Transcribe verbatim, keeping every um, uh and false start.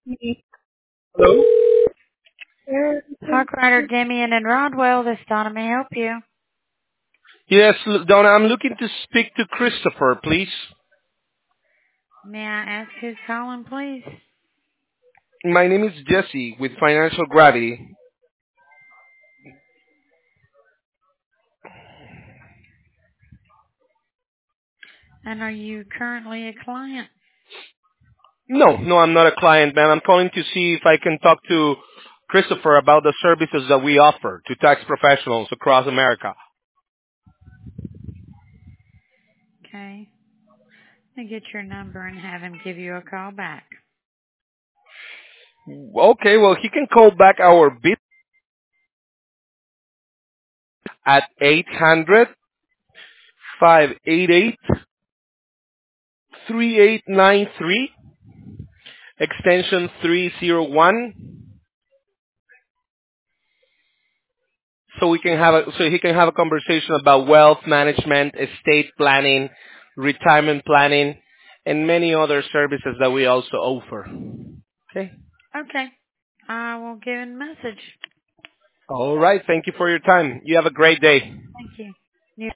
Hello? Park Rider, Demian, and Rodwell. This Donna may help you. Yes, l- Donna, I'm looking to speak to Christopher, please. May I ask who's calling, please? My name is Jesse with Financial Gravity. And are you currently a client? No, no, I'm not a client, ma'am. I'm calling to see if I can talk to Christopher about the services that we offer to tax professionals across America. Okay. Let me get your number and have him give you a call back. Okay, well, he can call back our bit at eight hundred, five eight eight, three eight nine three, extension three zero one. So we can have a so he can have a conversation about wealth management, estate planning, retirement planning, and many other services that we also offer. Okay. Okay. I will give him a message. All right. Thank you for your time. You have a great day.